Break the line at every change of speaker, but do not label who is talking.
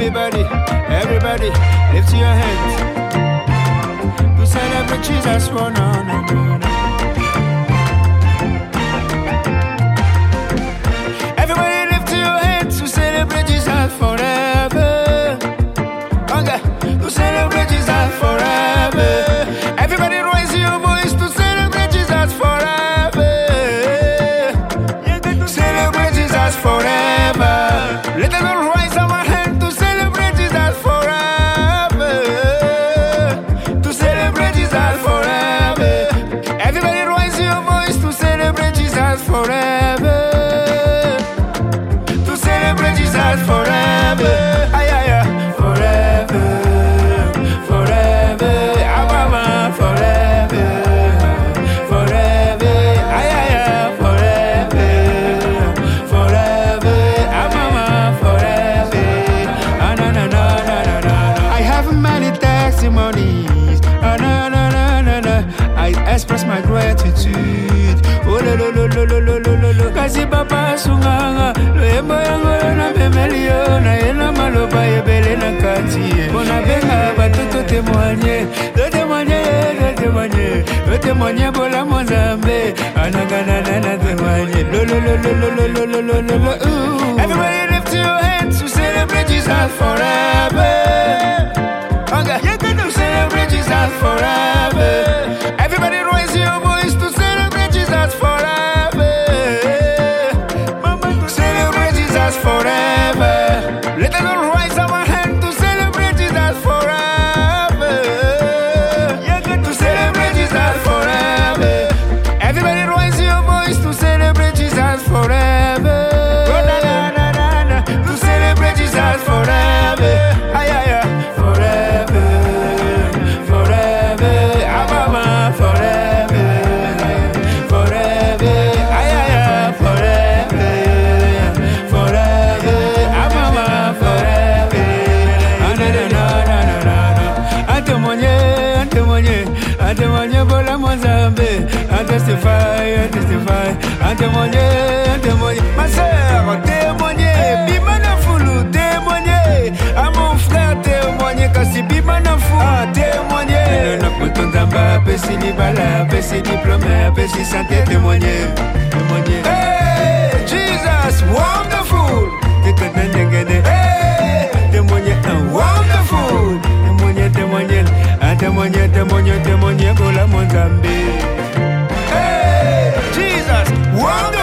everybody, lift your hands to celebrate Jesus for no. Everybody lift your hands to celebrate Jesus forever. Okay, to celebrate Jesus forever. Everybody raise your voice to celebrate Jesus forever. To celebrate Jesus forever. Let us all rise our hand to celebrate Jesus forever. To celebrate Jesus forever. Everybody raise your voice to celebrate Jesus forever. To celebrate Jesus forever. Ay, ay, ay. Forever, forever, Ababa, forever, forever, ay, ay, ay, forever, forever, Ababa, forever. Ah, na, na, na, na, na, na. I have many testimonies. Ah, na, na, na, na, na. I express my gratitude. Oh, lo, lo, lo, lo, lo, lo, lo, lo, lo. Kasi papa sunganga, lo embo yango na bemelio na ena maloba yebele na kati. Bona benga batoto témoigner, témoigner bola Mozambe. Anagana na témoigner. Lo, lo, lo, lo, lo, lo, lo, lo, lo, lo. Everybody lift your hands to celebrate Jesus forever. Okay, you're gonna celebrate Jesus forever. Everybody raise your voice to celebrate Jesus forever. Mama, to celebrate Jesus forever. Let us all raise our hand to celebrate Jesus forever. To celebrate Jesus forever. Everybody raise your voice to celebrate Jesus forever. To celebrate Jesus forever. Ay, ay, ay. Forever, forever, Ababa, forever, forever, ay, ay, ay, forever, forever, Ababa, forever. Antemoye bola Mozambe. I testify. Antemoye. Ma sœur, témoignez. Bimana foulou, témoignez. À mon frère, témoignez. Kasi bimana fou, témoignez. Le poton d'amba, pessi libala, pessi diplômé, pessi santé, témoignez. Hey, Jesus, wonderful. Hey, témoignez, wonderful. Témoignez pour la Mozambique. Hey, Jesus, wonderful.